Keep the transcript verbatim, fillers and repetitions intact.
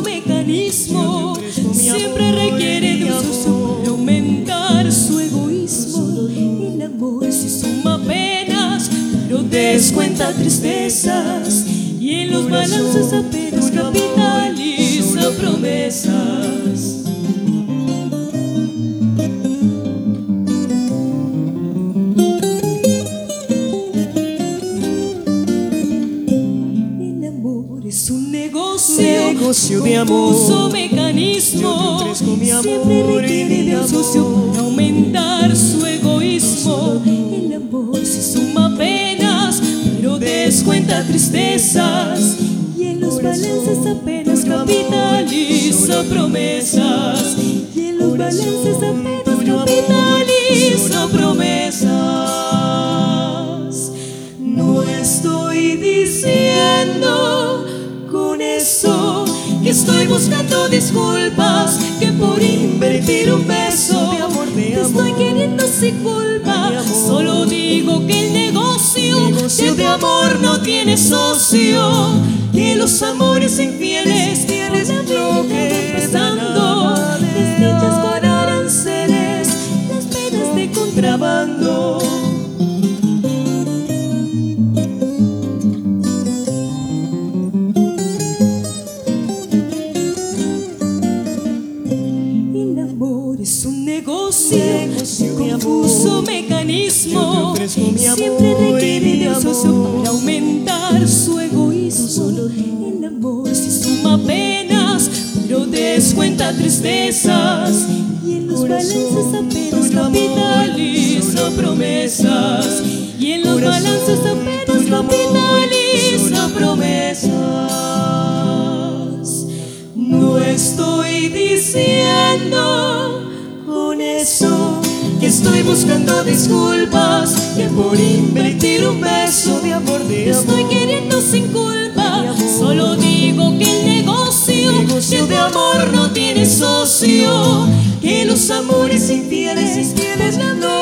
confuso mecanismo siempre requiere de un socio para aumentar su egoísmo. El amor sí suma penas, pero descuenta tristezas, y en los balances apenas capitaliza promesas. Es un negocio, negocio de amor, confuso mecanismo, siempre requiere de un socio para aumentar su egoísmo. El amor sí suma penas, pero descuenta tristezas, y en los balances apenas capitaliza promesas, y en los balances apenas capitaliza promesas. No estoy diciendo con eso que estoy buscando disculpas, que por invertir un beso de amor, de te amor, estoy queriendo sin culpa. Solo digo que el negocio, negocio de amor no tiene socio, que los amores infieles tienes lo que pasando, desdichas con aranceles, las penas de contrabando. Es un negocio, negocio un confuso mecanismo, siempre requiere de un socio para aumentar su egoísmo. El amor sí suma penas, pero descuenta tristezas, y en los balances apenas capitaliza promesas, y en los balances apenas capitaliza promesas. No estoy diciendo con eso que estoy buscando disculpas, que por invertir un beso de amor, de amor, estoy queriendo sin culpa. Solo digo que el negocio, negocio de amor no tiene socio, que los amores infieles tienes la